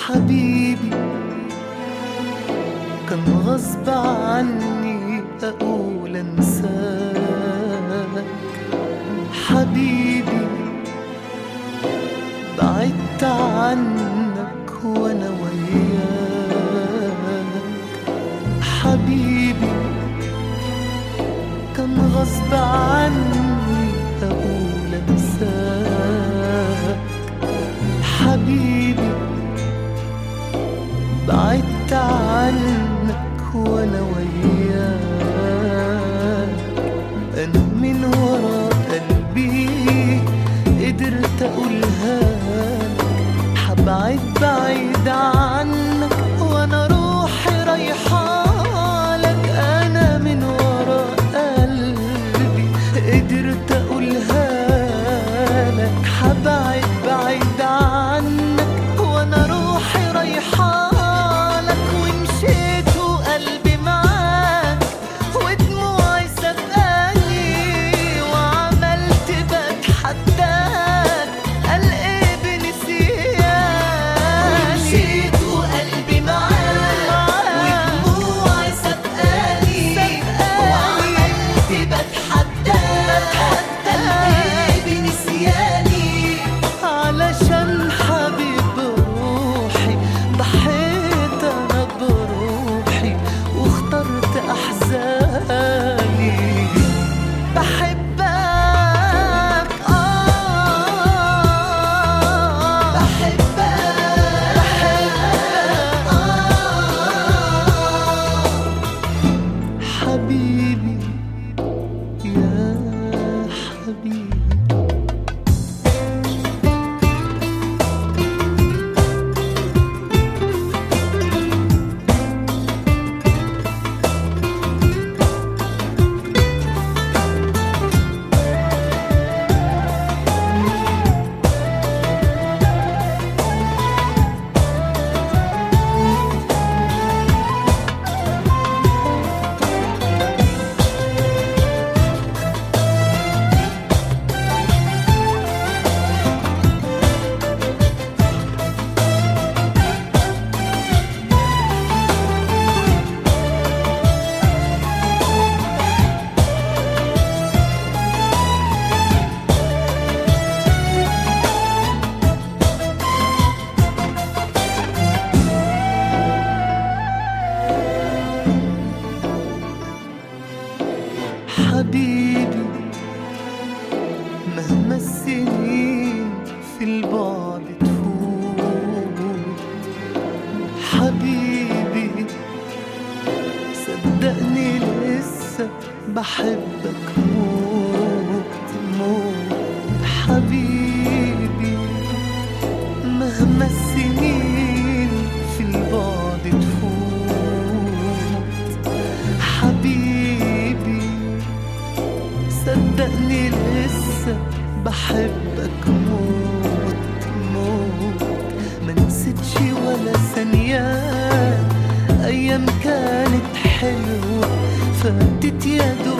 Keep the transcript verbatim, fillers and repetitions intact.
حبيبي كان غصب عني أقول أنساك. حبيبي بعدت عنك وأنا وياك. حبيبي كان غصب عني أقول أنساك. حبيبي بعدت عنك وأنا وياك. أنا من ورا قلبي قدرت أقولها لك، حبعد بعيد عنك وأنا روحي رايحالك. أنا من ورا قلبي قدرت أقولها لك، حبعد بعيد عنك وأنا روحي رايحالك. حبيبي يا حبيبي حبيبي مهما السنين في البعد تفوت. حبيبي صدقني لسه بحبك موت موت. حبيبي مهما السنين في البعد تفوت. حبيبي صدقني لسه بحبك موت موت. ما نسيتش ولا ثانية أيام كانت حلوة فاتت يا دوب